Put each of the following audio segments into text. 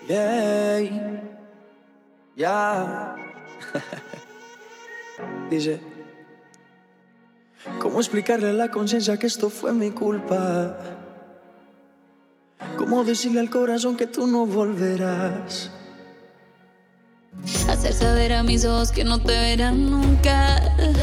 Yeah, ya. Dice, ¿cómo explicarle a la conciencia que esto fue mi culpa? ¿Cómo decirle al corazón que tú no volverás? Hacer saber a mis ojos que no te verán nunca.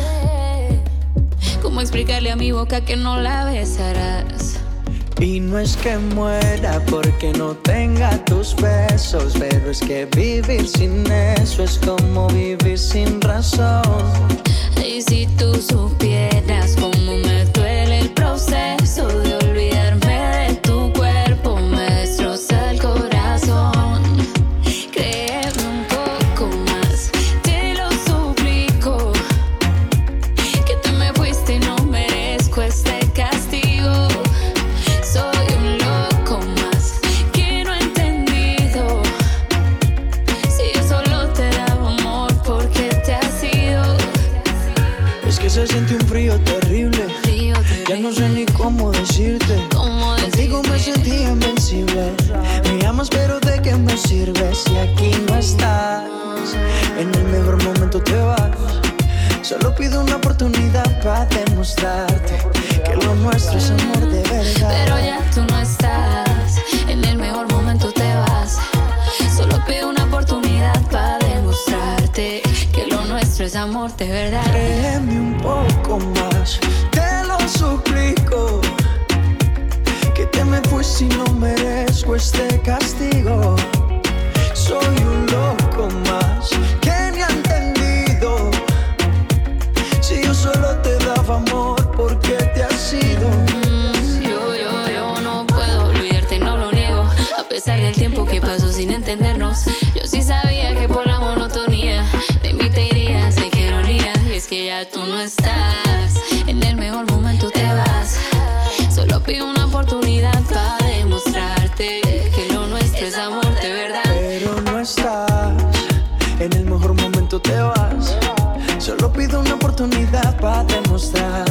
¿Cómo explicarle a mi boca que no la besarás? Y no es que muera porque no tenga tus besos, pero es que vivir sin eso es como vivir sin razón. Y si tú supieras cómo me duele el proceso de olvidarme de tu cuerpo, me destroza el corazón. Créeme un poco más, te lo suplico, que te me fuiste y no merezco este castigo. Soy un loco más que no he entendido. Si yo solo te daba amor, ¿por qué te has ido? Es que se siente un frío terrible. Ya no sé ni cómo decirte. Contigo me sentí invencible. Me amas pero ¿de qué me sirve si aquí no estás? En el mejor momento te vas. Solo pido una oportunidad para demostrarte que lo nuestro es amor de verdad. Pero ya tú no estás, en el mejor momento te vas. Solo pido una oportunidad para demostrarte que lo nuestro es amor de verdad. Créeme un poco más, te lo suplico, que te me fuiste y no merezco este castigo. Soy un loco más que ni ha entendido. Si yo solo te daba amor, ¿por qué te has ido? Yo no puedo olvidarte, no lo niego. A pesar del tiempo que pasó sin entendernos, yo sí sabía que por la monotonía de mí te irías, sé que ironía. Y es que ya tú no estás, en el mejor momento te vas. Solo pido una oportunidad para demostrarte que lo nuestro es amor de verdad. Pero no estás, en el mejor momento te vas. Solo pido una oportunidad para demostrar